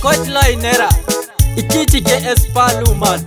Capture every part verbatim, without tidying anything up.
coach lainera ichichi ke espaluman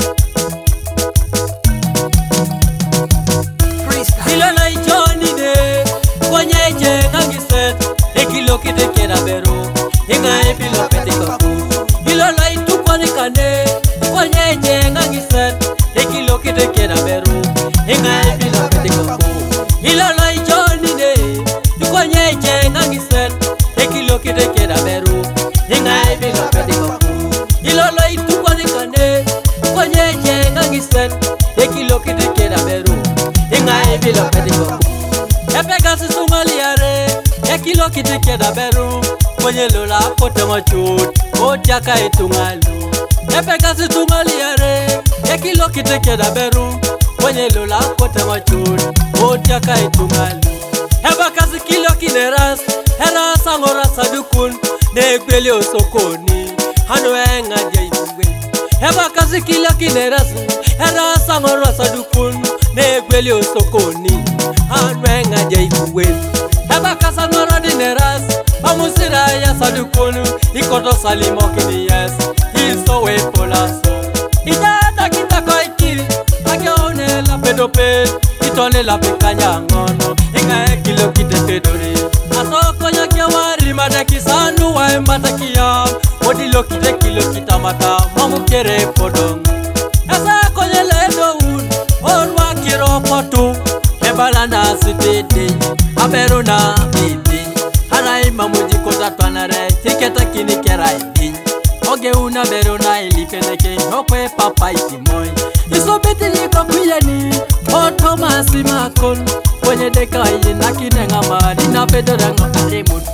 ilo na ichoni de kwenyeje ngangiset ekilo kite kera beru inga epilo petiko ilo na itukwane kane kwenyeje ngangiset ekilo kite kera beru inga epilo petiko ilo na ichoni de kwenyeje ngangiset ekilo kite kera beru inga epilo petiko ilo na itukwane kane kwenyeje ngangiset ekilo kite kera beru inga epilo petiko epega sisungaliare ekilo kite kera beru kwenye lola kote machut ojaka etungalu epega sisungaliare ekilo kite kera beru kwenye lola kote machut ojaka etungalu eba kasi kilo kineras era sangora sadukun ne kweli osokoni hano enga jaiwe eba kasi kilo kineras era sangora sadukun ne kweli osokoni hano enga jaiwe eba kasa ngora dineras amusira ya sadukun ikoto salimo kiniyes iso we polaso idata kitako ikiri agione la pedope itone la pekanya ngono inga kilo kite pedore asoko nyakia wari madaki sandu wa embatakia odilo kite kilo kitamata mamukere podong asa konyele doun orwa kiro potu ebalana sitete aberona bibi harai mamuji kota twanare tiketa kini kerai oge una berona ilipeleke hokwe papa itimoy isobete liko kuyani otomasi makon kwenye deka ina kinenga mari na pedorango alimut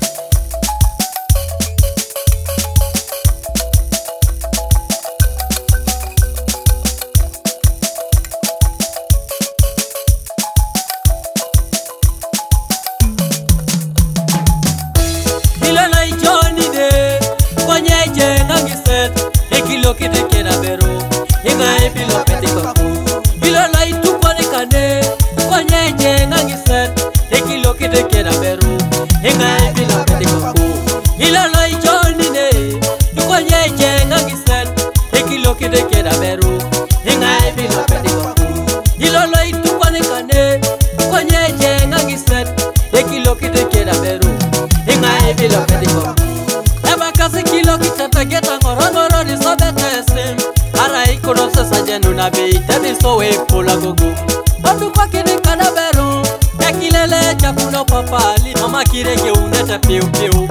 ilana ichoni de kwenye jenga ngiset ekilo kite kera beru inga epilo petiko ilana itukwane kane kwenye jenga ngiset ekilo kite kera beru inga epilo petiko ilana ichoni de kwenye jenga ngiset ekilo kite kera beru inga epilo petiko ilana itukwane kane kwenye jenga ngiset ekilo kite kera beru inga epilo petiko eba kasi kilo kitata geta ngorongoro di sobete sim ara ikono sesa jenu na bi tebi sowe pula gogo odu kwa kini kana beru ekilele chakuno papali mama kirege unete piu piu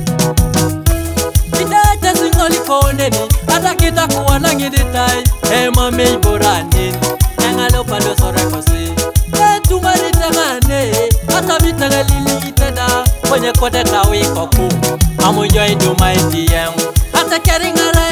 idete singoli koneni ata kita kuwa nangiditai ema meiborani engalo palo sore kosi etu mari temane ata vitele lili iteda kwenye kote tawi koku amu joy do my D M ata keringa